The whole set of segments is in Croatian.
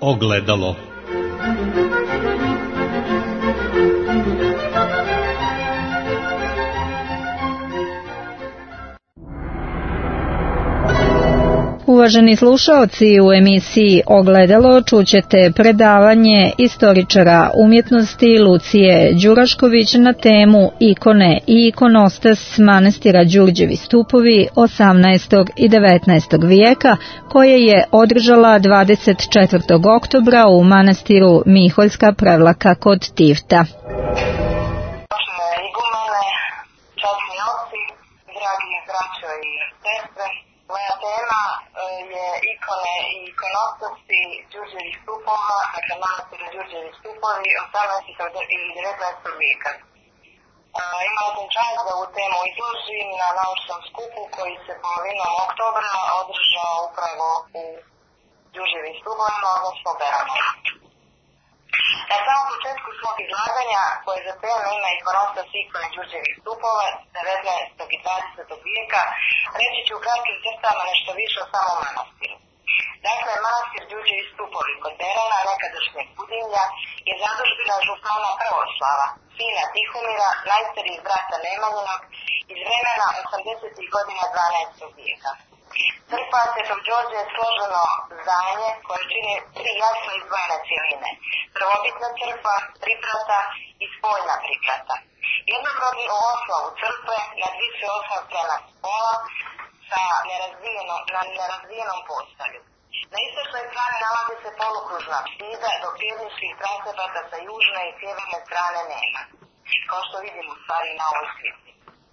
Ogledalo. Uvaženi slušaoci, u emisiji Ogledalo čućete predavanje istoričara umjetnosti Lucije Đurašković na temu ikone i ikonostas manastira Đurđevi stupovi 18. i 19. vijeka, koje je održala 24. oktobra u manastiru Miholjska Prevlaka kod Tivta. Časni oci, dragi braćo i sestre, moja tema je ikone i ikonostasi Đurđevih stupova, dakle manastira Đurđevi stupovi 18. i 19. vijeka. Imala sam čast da ovu temu izložim na naučnom skupu koji se polovinom oktobra održao upravo u Đurđevim stupovima, odnosno Beranu. Na samom početku svog izlaganja, koje za temu ima ikonostas ikone Đurđevih stupova 19. i 20. vijeka, reći ću u kratkim crtama nešto više o samom manastiru. Dakle, manastir Đurđevi stupovi kod Berana, nekadašnjeg Budimlja, je zadužbina župana Prvoslava, sina Tihomira, najstarijeg brata Nemanjinog, iz vremena 80. godina 12. vijeka. Crkva Svetog Đorđa je složeno zdanje koje čini tri jasno izdvojene cjeline. Prvobitna crkva, priprata i spoljna priprata. Jednokrodni u osnovu crkve nadvisuje osam stranac pola sa nerazvijenom postavlju. Na istočnoj strani nalazi se polukružna apsida, dok pjevničkih transepata sa južne i sjeverne strane nema, kao što vidimo u stvari na ovoj slici.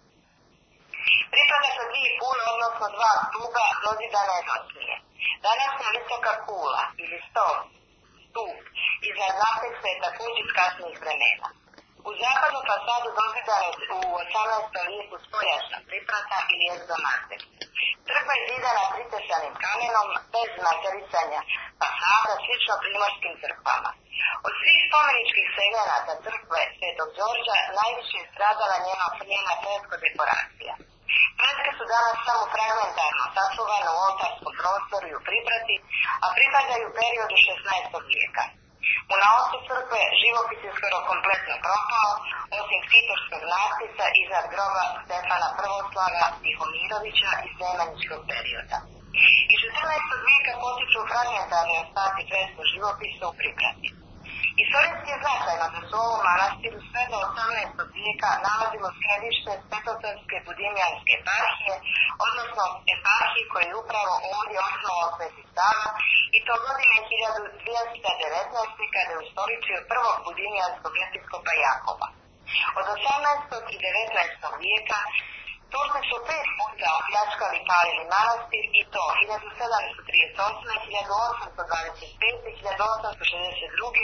Pripada sa dvije kule, odnosno dva stupa, dozidana je dosnije. Današnja visoka kula ili stup iznad zapeksa je također iz kasnijih vremena. U zapadnu fasadu dozidana je u 18. vijeku spoljačna priprata ili egzomate. Crkva je zidana pritesanim kamenom bez matericanja fasada, slično primorskim crkvama. Od svih spomeničkih segmenata crkve Svetog Đorđa najviše je stradala njena dekoracija. Freske su danas samo fragmentarno sačuvane u oltarskom prostoru i u priprati, a pripadaju periodu 16. vijeka. U naosu crkve živopis je skoro kompletno propao, osim skitorskog natpisa iznad groba Stefana Prvoslava Tihomirovića iz nemanjičkog perioda. Iz 14. vijeka potiču fragmentarni ostatci fresko živopisa u priprati. Istorijski je značajno da su u ovom manastiru sve do 18. vijeka nalazilo središte Svetosavske budimljanske eparhije, odnosno eparhije koje je upravo ovdje osnovao Sveti Sava, i to godine 1219. kada je ustoličio prvog budimljanskog episkopa Jakova. Od 18. i 19. vijeka Turci su 5 puta opljačkali i palili manastir, i to 1738, 1825, 1862,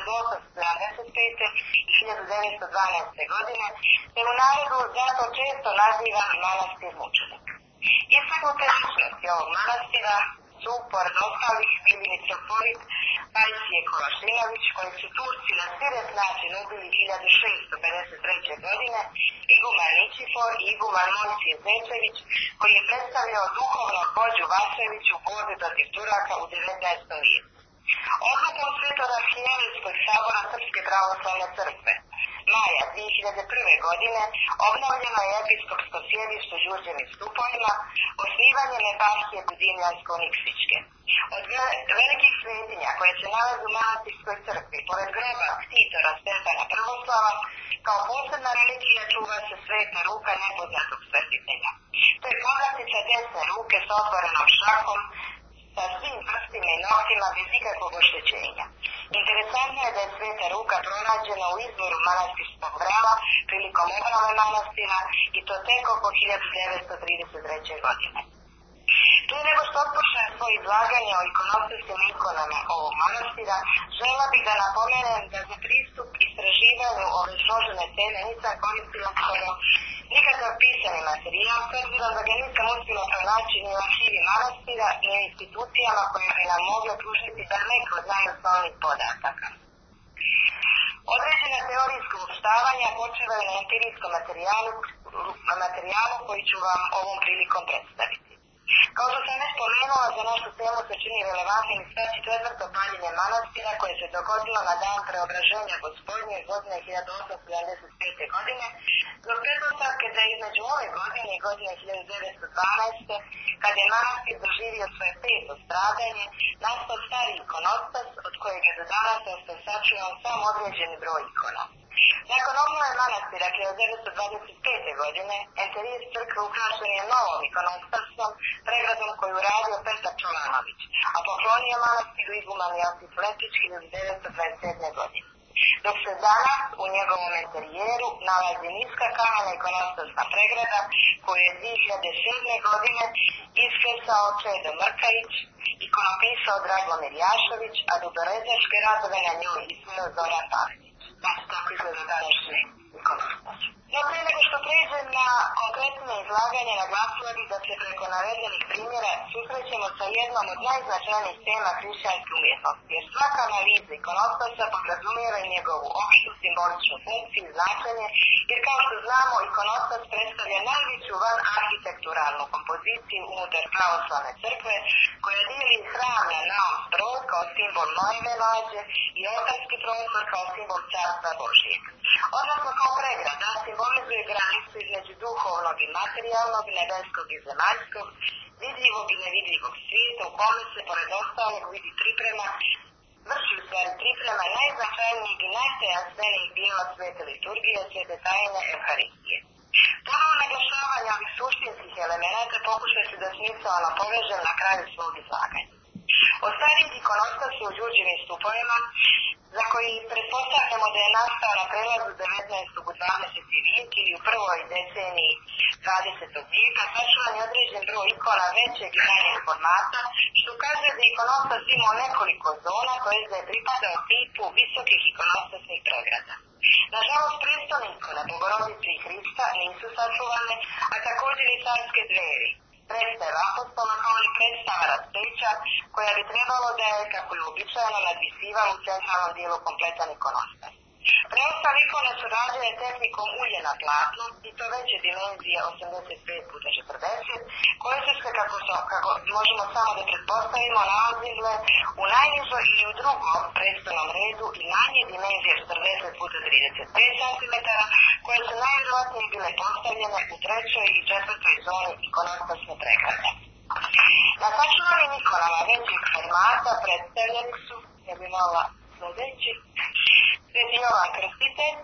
1875 i 1912. godine, te u narodu zato često nazivan manastir mučenik. Istaknute ličnosti ovog manastira su, pored ostalih, bili mitropolit Pajsije Kolašinović, koji su Turci na sviret način ubili 1653. godine, iguman Ničifor i iguman Mojsije Zečević, koji je predstavljao duhovnog vođu Vašević u borbi protiv Turaka u 19. vijeku. Odlukom Svetog Arhijerijskog sabora Srpske pravoslavne crkve maja 2001. godine obnovljeno je episkopsko sjedište u Đurđevim stupovima osnivanjem eparhije Budimljansko-Nikšićke. Od velikih svetinja koje se nalaze u manastirskoj crkvi, pored groba ktitora Stefana Prvoslava, kao posebna relikvija čuva se sveta ruka nepoznatog svetitelja. To je poglatica desne ruke s otvorenom šakom, sa svim prstima i noktima bez ikakvog oštećenja. Interesantno je da je sveta ruka pronađena u izvoru manastirskog vrela prilikom obnove manastira, i to tek oko 1933. godine. Prije nego što otpočnem svoje izlaganje o ikonostasnim ikonama ovog manastira, željela bih da napomenem da za pristup istraživanju ove složene teme nisam koristila skoro nikakav pisani materijal, s obzirom da ga nisam uspjela pronaći ni u arhivi manastira, ni u institucijama koje bi nam mogle pružiti da neko znaju osnovnih podataka. Određena teorijska uopštavanja počivaju na empirijskom materijalu koji ću vam ovom prilikom predstaviti. Kao što sam već spomenula, za našu temu se čini relevantnim istaći četvrto paljenje manastira koje se dogodilo na dan preobraženja Gospodnje godine 1875. godine, zbog pretpostavke da između ove godine i godine 1912. kad je manastir doživio svoje peto stradanje, nastao stari ikonostas od kojeg je do danas ostao sačuvan samo određeni broj ikona. Nakon obnove manastira 1925. godine, enterijer crkve ukrašen je novom ikonostasom, pregradom koju uradio Petar Čolanović, a poklonio manastiru iguman Josip Lepić 1927. godine. Dok se danas u njegovom enterijeru nalazi niska kamena ikonostasna pregrada koju je 2007. godine isklesao Čedo Mrkajić, ikonopisao Dragomir Jašović, a duborezaške radove na njoj izveo Zoran Pavelić. Znači, tako izgleda današnji ikonostas. No, prije nego što pređem na konkretne izlaganje, naglasila bih da se preko navedenih primjera susrećemo sa jednom od najznačajnijih tema hrišćanske umjetnosti, jer svaka analiza ikonostasa podrazumijeva i njegovu opštu simboličnu funkciju i značenje, jer kao što znamo, ikonostas predstavlja najveću van arhitekturalnu kompoziciju unutar pravoslavne crkve, koja dijeli hram na Naum Brod kao simbol Nojeve lađe i oltarski prostor kao simbol Carstva Božijeg. Odnosno kao pregrada simbolizuje granicu između duhovnog i materijalnog, nebeskog i zemaljskog, vidljivog i nevidljivog svijeta u kome se pored ostalog vrši priprema najznačajnijeg i najtajanstvenijih dijela svete liturgije, svete tajne Euharistije. Ponovo naglašavanje ovih suštinskih elemenata pokušat ću da smisleno povežem na kraju svog izlaganja. O starim ikonostasu u Đurđevim stupovima, za koji pretpostavljamo da je nastao na prelazu 19. u 20. vijek ili u prvoj deceniji 20. vijeka, sačuvan je određen broj ikona većeg i manjeg formata, što ukazuje da ikonostas imao nekoliko zona koje je pripadao tipu visokih ikonostasnih pregrada. Nažalost, prestolne ikone Bogorodice i Hrista nisu sačuvane, a također i carske dveri, predstava apostola kao i predstava raspeća, koja bi trebalo da je, kako je uobičajeno, nadvisivala u centralnom dijelu kompletan ikonostas. Preostale ikone su rađene tehnikom ulje na platnu, i to veće dimenzije 85x40, koje su se, kako možemo samo da pretpostavimo, nalazile u najnižoj ili u drugom predstavnom redu i manje dimenzije 40x35 cm, koje su najvjerojatnije bile postavljene u trećoj i četvrtoj zoni ikonostasne pregrade. Na sačuvanim ikonama većeg formata predstavljeni su, ja bi molila sljedeći, Sveti Jovan Krstitelj,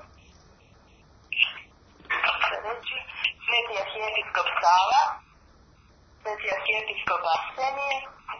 sljedeći, Sveti arhijepiskop Sava, Sveti arhijepiskop Arsenije,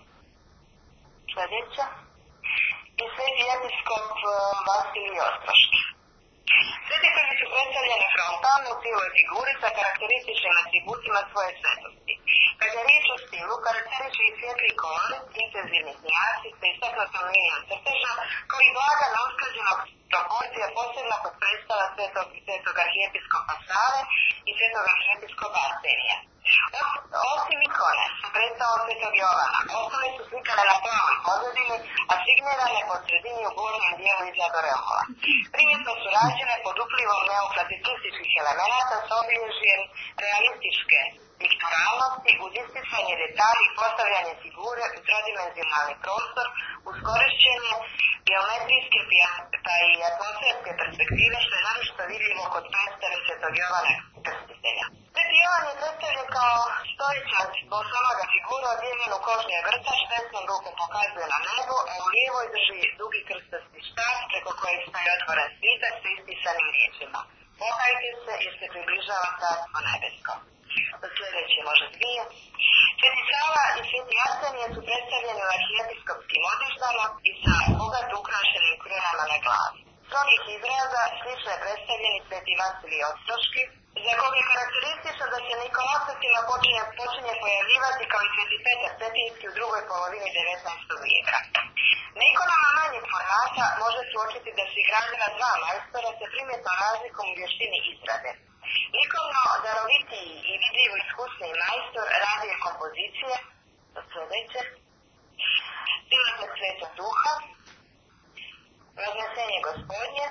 sljedeća, i Sveti episkop Vasilij Ostroški. Sveti koji su predstavljeni frontalno u cijeloj figuri sa karakterističnim atributima svoje svetosti. Kada je riječ o stilu, karakteriše i svijetli kolor, intenzivnih nijansi sa istaknutom linijom crteža, kao i blaga neusklađenog proporcija, posebno kod predstava svetog arhijepiskopa Save i svetog arhijepiskopa Arsenija. Osim ikone sa predstavom svetog Jovana, ostale su slikane na plavoj pozadini, a signirane po sredini u gornjem dijelu iznad oreola. Primjetno su rađene pod uplivom neoklasicističkih elemenata s obilježjem realističke pikturalnosti uz isticanje detalji i postavljanje figure u trodimenzionalni prostor uz korišćenje geometrijske pa i atmosferske perspektive, što je naročito vidljivo kod predstave svetog Jovana Krstitelja. Sveti Jovan je predstavljen kao stojičan bosonoga figura odjeven u kožni ogrtač, desnom rukom pokazuje na nebo, a u lijevoj drži dugi krstasti štav preko kojeg stoji otvoren svitak sa ispisanim riječima. Pokajte se jer se približava Carstvo nebesko. Do sljedeće može dvije. Sveti Sava i Sveti Arsenije su predstavljeni u arhijepiskopskim odjećama i sa bogato ukrašenim krunama na glavi. S ovih izraza slično je predstavljeni Sveti Vasilij Ostroški, za kog je karakteristično da se na ikonostasima počinje pojavljivati kao i Sveti Petar Cetinski u drugoj polovini 19. vijeka. Na ikonama manjeg formata može se uočiti da su ih radila dva majstora sa primjetnom razlikom u vještini izrade. Likovno darovitiji i vidljivo iskusniji majstor radio kompozicije, do sljedeće, Silazak Svetog Duha, Vaznesenje Gospodnje,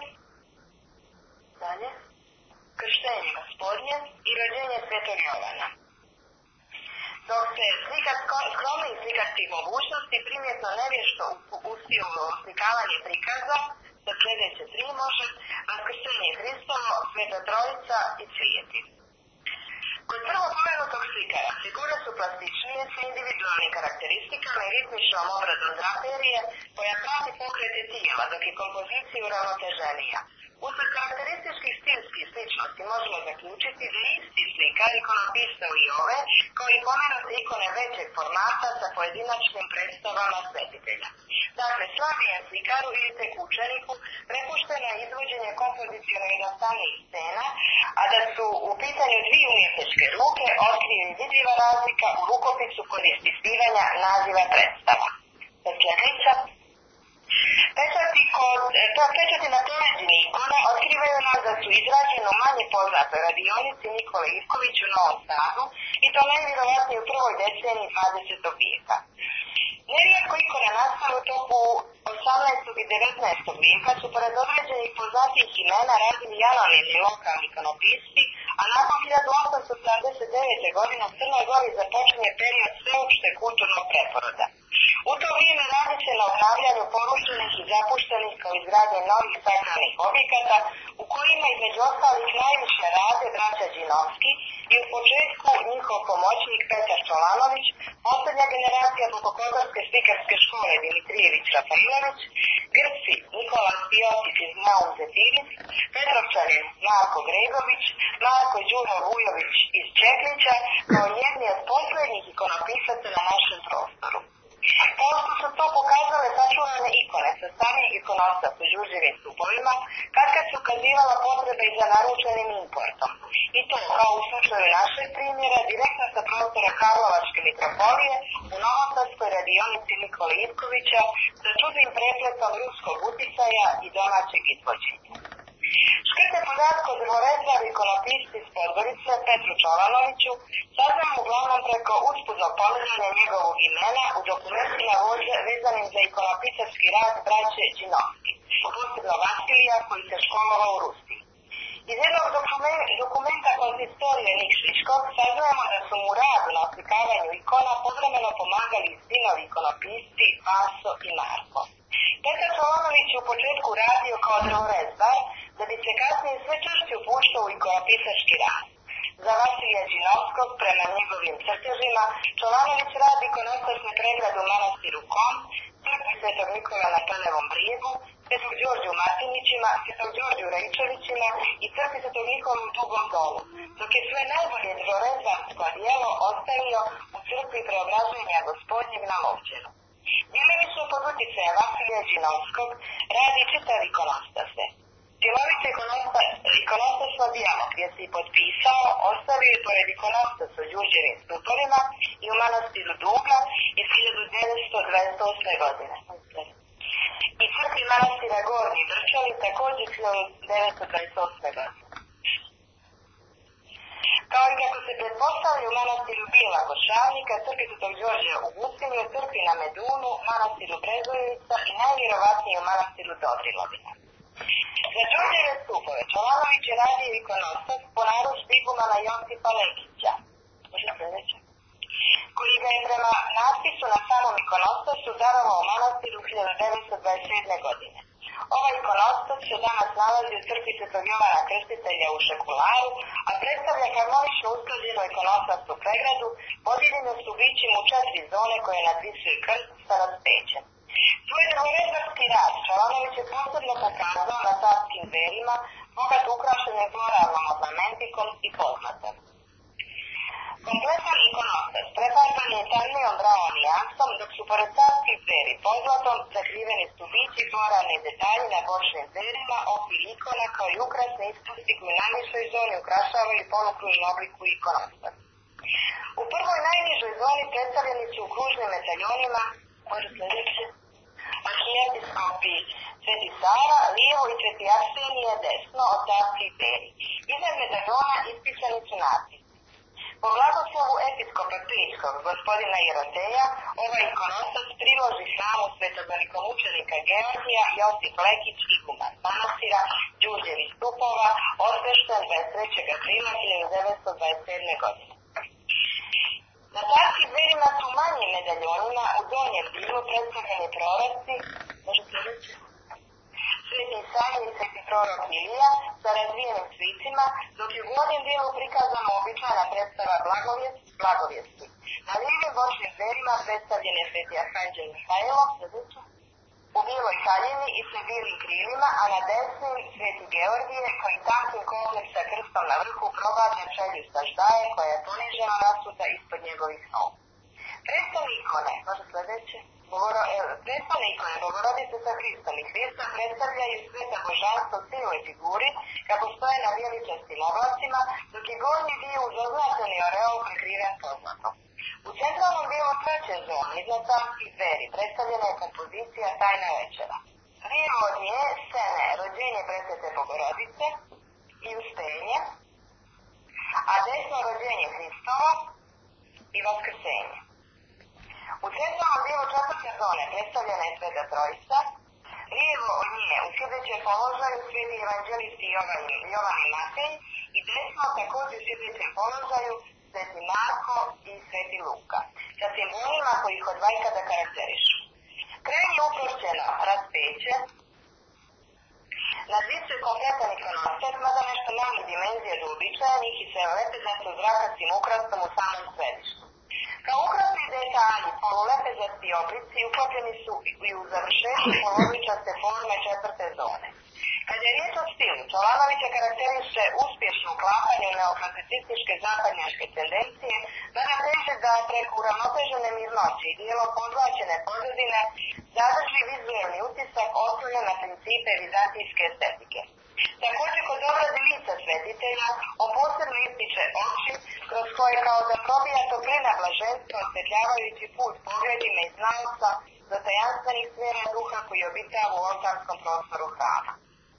dalje, Krštenje Gospodnje i rođenje Svetog Jovana. dok se skromnih slikarskih mogućnosti primjetno nevješto uspio u oslikavanje prikaza sa sljedeće tri može, Vaskrsenje Hristovo, Sveta Trojica i cvijeti. Kod prvo pomenutog slikara figure su plastičnije sa individualnim karakteristikama i ritmičnom obradom draperije koja prati pokrete tijela, dok je kompozicija uravnoteženija. Usled karakterističkih stilskih sličnosti možemo zaključiti da je isti slikar ikonopisao i ove, kao i pomenute ikone većeg formata sa pojedinačnim predstavama svetitelja. Dakle, slabijem slikaru ili tek učeniku prepušteno je izvođenje kompozicijno jednostavnih scena, a da su u pitanju dvije umjetničke ruke otkrije vidljiva razlika u rukopisu kod ispitivanja naziva predstava. Sljedeća. Pečati na poređini ikona otkrivaju nas da su izrađeni u manje poznatoj radionici Nikole Ivković u Novom Sadu i to najvjerovatnije u prvoj deceniji 20. vijeka. Nerijetko ikone nastale u toku 18. i 19. vijeka su pored određenih poznatih imena radili anonimni lokalni ikonopisci, a nakon 1879. godine u Crnoj Gori započinje period sveopšte kulturnog preporoda. U to vrijeme radi se na obnavljanju porušenih i zapuštenih kao izgradnje novih sakralnih objekata u kojima između ostalih najviše rade braća Đinovski i u početku njihov pomoćnik Petar Čolanović, posljednja generacija Bokokotorske slikarske škole Dimitrijević Rafailović, Grci Nikola Spiotic iz Naum Zetiris, Petrovčanin Marko Gregović, Marko Đuro Vujović iz Čeklića, kao jedni od posljednjih ikonopisaca na našem prostoru. Kao što su to pokazale sačuvane ikone sa starijih ikonosta sa đurđevim stupovima, kad se ukazivala potreba i za naručenim importom. I to, kao u slučaju našeg primjera, direktno sa prostora Karlovačke mitropolije u Novosadskoj radionici Nikole Ivkovića sa čudnim prepletom ruskog uticaja i domaćeg izvođenja. Škrte podatke o drvorezaru ikonopisci iz Podgorice Petru Čolanoviću saznamo uglavnom preko usputnog pominjanja njegovog imena u dokumentima vezanim za ikonopisarski rad braće Đinovski, posebno Vasilija koji se školovao u Rusiji. Iz jednog dokumenta konsistorije Nikšićkog saznajemo da su mu radu na oslikavanju ikona povremeno pomagali sinovi ikonopisci Vaso i Marko. Petar Čolanović je u početku radio kao drvorezbar, da bi se kasnije sve češće upuštao u ikonopisački rad. Za Vasilija Đinovskog, prema njegovim crtežima, Čolanović radi ikonostasne pregrade u manastiru Kom, crkvi Svetog Nikola na Pelevom brijegu, Svetog Đorđu u Martinićima, Svetog Đorđu u Rejčevićima i crkvi Svetog Nikola u Dugom Dolu, dok je sve najbolje drvorezbarsko djelo ostavio u crkvi Preobraženja Gospodnjeg na Lovćenu. Djelomično pod uticajem Vasilija Đinovskog radi čitav ikonostase. Cjelovite ikonostasno djelo gdje se i potpisao ostavio je pored ikonostasa u đurđevim stupovima i u manastiru Dugla iz 1928. godine. I crkvi manastira Gornji Brčali također 1928. godine. Kao i kako se pretpostavlja u manastiru Bila Košavnika, crkvi Svetog Đorđa u Gustinju, crkvi na Medunu, manastiru Brezojevica i najvjerovatnije u manastiru Dobrilovina. Za Đorđeve stupove Čolanović je radio ikonostas po narudžbi igumana Josipa Lekića, koji ga je prema natpisu na samom ikonostasu darovao manastiru 1927. godine. Ovaj ikonostas se danas nalazi u crkvi Svetog Jovana Krstitelja u Šekularu, a predstavlja harmonično usklađenu ikonostastu pregradu, podijeljenu su bićima u 4 zone koje nadvisuju krst sa raspećem. Svoj drvorezbarski rad Čolanović je posebno pokazao na carskim dverima, bogat ukrašenim floralnom ornamentikom i pozlatom. Kompletan ikonostas prefarban je tamnijom bravom nijansom, dok su pored carskih dveri pozlatom zakriveni stubići i floralni detalji na bočnim dverima, okvir ikona kao i ukrasni ispusti koji u najvišoj zoni ukrašavaju polukružnu obliku ikonostas. U prvoj najnižoj zoni predstavljeni su u kružnim medaljonima arhijepiskopi Sveti Sara, lijevo i Sveti Arsenije desno od carskih dveri. Iznad medaljona ispisani su natpisi. Po blagoslovu episkopa Prijskog, gospodina Jeroteja, ovaj ikonostas priloži hramu svetog velikomučenika Georgija Josip Lekić iguman manastira Đurđevih stupova, osvešten 23. aprila 1927. godine. Na carskim dverima su manjim medaljonima u donjem dijelu predstavljeni proroci, možete reći, Sveti Isaija i Sveti prorok Ilija sa razvijenim svicima, dok je u gornjem dijelu prikazana običajna predstava blagovijesti. Na lijevim bočnim dverima predstavljen je Sveti Arhanđel Mihajlo, u bijeloj haljini i sa bijelim krilima, a na desnim Sveti Georgije koji tankim kopljem sa krstom na vrhu provađa čeljusta ždaje koja je poniženo nasuta ispod njegovih nogu. Predstavne ikone, može sljedeće, predstavne ikone Bogorodice sa Hristom i Hrista predstavljaju sveta božanstva u cijeloj figuri kako stoje na vjeličanskim oblasima, dok je gornji dio uz označeni oreol prekriven pozlatom. U centralnom dijelu treće zone, iznad carskih dveri, predstavljena je kompozicija Tajna večera. Lijevo od nje scene rođenje presvete Bogorodice i uspenje, a desno rođenje Hristovo i vaskrsenje. U centralnom dijelu četvrte zone predstavljena je Sveta Trojica, lijevo od nje u sljedećem položaju sveti evanđelisti Jovan i Matej i desno također u sljedećem položaju Sveti Marko i Sveti Luka, sa simbolima koji ih od vajkada karakterišu. Krajnje uprošćeno raspeće, na zicu je kompletan ikonostat, mada nešto manjih dimenzija do uobičajenih i sa lepezasto zrakastim ukrastom u samom središtu. Kao ukrasni detalji, polulepezasti oblici uklopljeni su i u završetku polovičaste forme četvrte zone. Kad je riječ o stilu, Čolanovića karakteriše uspješno uklapanje u neoklasicističke zapadnjačke tendencije, mada teže da preko uravnotežene mirnoće i dijelo podvlačene pozadine zadrži vizuelni utisak oslonjen na principe vizantijske estetike. Također kod obrade lica svetitelja on posebno ističe oči kroz koje kao da probija toplina blaženstva osvetljavajući put pogledima iz znalca do tajanstvenih sfera duha koji obitava u oltarskom prostoru hrama.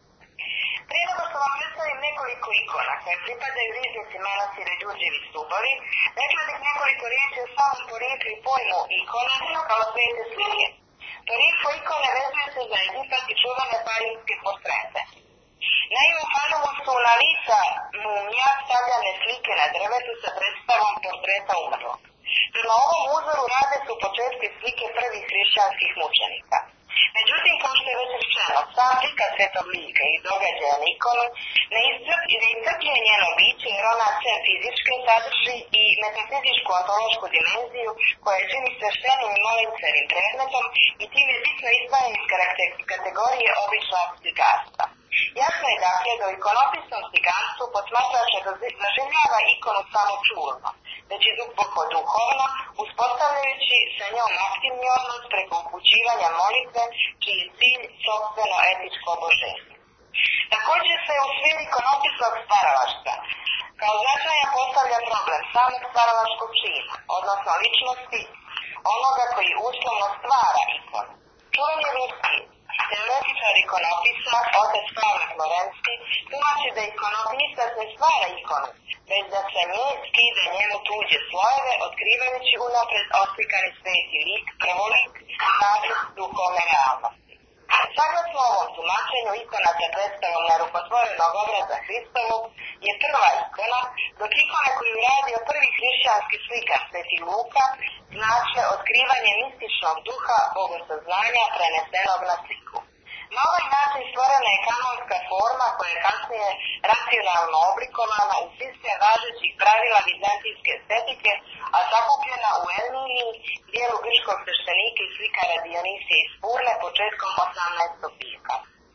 Prije nego što vam predstavim nekoliko ikona koje pripadaju riznici manastira Đurđevi stupovi, rekla bih nekoliko riječi o samom porijeklu i pojmu ikona kao svete slike. Porijeklo ikone vezuje se za Egipat i čuvane farimske portrete. Naime, u Faramu su na lica mumija stavljane slike na drvetu sa predstavom portreta umrlog. Prema ovom uzoru rade su početke slike prvih hrišćanskih mučenika. Međutim, kao što je već rečeno, sam slika svetog lika i događaja na ikonu ne iscrpljuje njeno biće jer ona sve fizičke sadrži i metafizičku ontološku dimenziju koja je čini sveštenim i molimstvenim predmetom i tim je bitno izdvajan iz kategorije običnog slikarstva. Jasno je dakle da u ikonopisnom slikarstvu posmatrač ne doživljava ikonu samo čulno, već i duboko duhovno, uspostavljajući sa njom aktivni odnos preko upućivanja molitve, čiji je cilj sopstveno etičko oboženje. Također se u sviri ikonopisnog stvaralaštva kao značajan postavlja problem samog stvaralačkog čina, odnosno ličnosti onoga koji uslovno stvara ikonu. Čuveni ruski teoretičar ikonopisa, otac Pavle Florenski, tumači da ikonopisac ne stvara ikonu, već da se nje skide njemu tuđe slojeve, otkrivajući unapred oslikani sveti lik, prvolik, nacrt duhovne realnosti. Saglasno ovom tumačenju, ikona sa predstavom nerukotvorenog obraza Hristovog je prva ikona, dok ikone koju radio prvi hrišćanski slikar Sveti Luka znače otkrivanje mističnog duha bogosaznanja prenesenog na sliku. Na ovaj način stvorena je kanonska forma koja je kasnije racionalno oblikovana u sistem važećih pravila vizantijske estetike, a sakupljena u Elminiji, dijelu grčkog sveštenika i slikara Dionisija iz Spurne početkom 18. vijeka.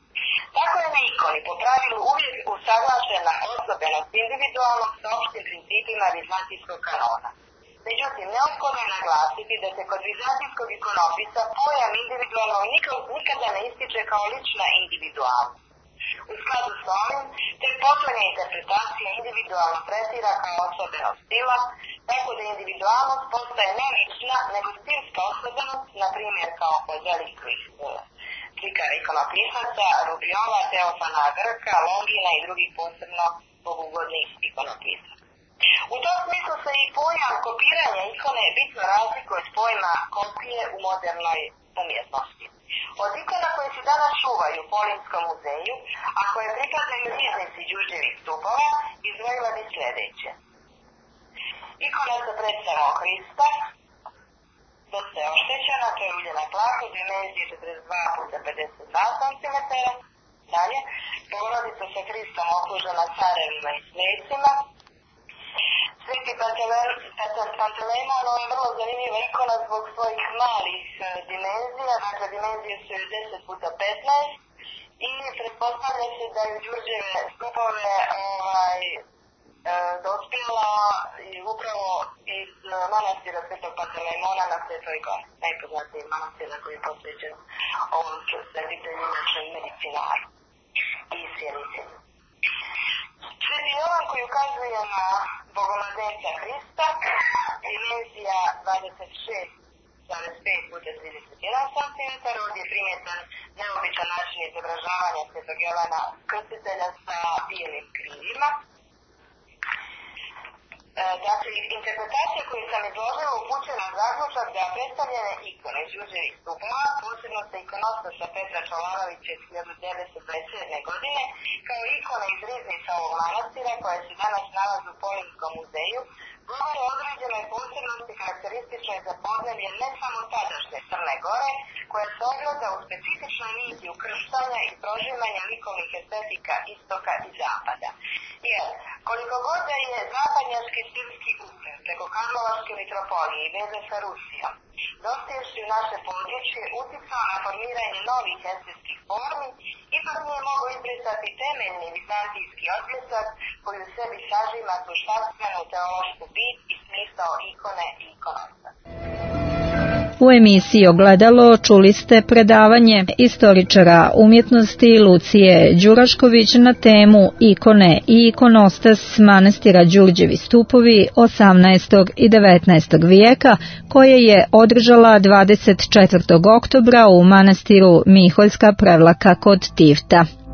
Tako je na ikoni po pravilu uvijek usaglašena osobenost individualnog sa opštim principima vizantijskog kanona. Međutim, neophodno je naglasiti da se kod vizantijskog ikonopisa pojam individualnog nikada ne ističe kao lična individualnost. U skladu s ovim, te poslednja interpretacija individualno tretira kao osobenost stila, tako da individualnost postaje ne lična, nego stilska osobenost, na primjer kao kod velikih slikara ikonopisaca, Rubljova, Teofana Grka, Longina i drugih posebno bogugodnih ikonopisaca. U tom smislu se i pojam kopiranja ikone bitno razlikuje od pojma kopije u modernoj umjetnosti. Od ikona koje se danas čuvaju u Polinskom muzeju, a koje pripadaju riznici Đurđevih stupova, izdvojila bi sljedeće. Ikona se predstavlja Hrista, dosta je oštećena, to je uljena plaka, dimenzije 42 puta 52 cm. Dalje, Bogorodica sa Hristom okružena carevima i svecima. Sveti Pantelejmon, on je vrlo zanimljiva ikona zbog svojih malih dimenzija, dakle dimenzije su 10 puta 15 i pretpostavlja se da je Đurđeve stupove dospjela upravo iz manastira Svetog Pantelejmona na Svetoj Gori, najpoznatiji manastira koji je posvećen ovom svetitelju, našem medicinaru i sjenicinu. Sveti Jovan koji ukazuje na Bogomladenca Hrista, dimenzija 26,5 puta 31 cm, ovdje je primjetan neobičan način izobražavanja Svetog Jovana Krstitelja sa bijelim krilima. Dakle, interpretacija koju sam izložila upućuje na zaključak da predstavljene ikone Đurđevih stupova, posebno sa ikonostosa Petra Čolanovića iz 1927. godine, kao ikone iz riznica ovog manastira koje se danas nalaze u Poljskom muzeju, govore o određenoj posebnosti karakterističnoj za podneblje ne samo tadašnje Crne Gore, koja se ogleda u specifičnoj niti ukrštanja i prožimanja likovnih estetika istoka i zapada. Jer, koliko god da je zapadnjački srpski upliv preko Karlovačke mitropolije i veze sa Rusijom, dospjevši u naše područje, uticao na formiranje novih estetskih formi, ipak nije mogao izbrisati temeljni vizantijski odbljesak koji u sebi sažima suštanstvenu teološku bit i smisao ikone i ikonosta. U emisiji Ogledalo čuli ste predavanje istoričara umjetnosti Lucije Đurašković na temu ikone i ikonostas manastira Đurđevi stupovi 18. i 19. vijeka koje je održala 24. oktobra u manastiru Miholjska Prevlaka kod Tivta.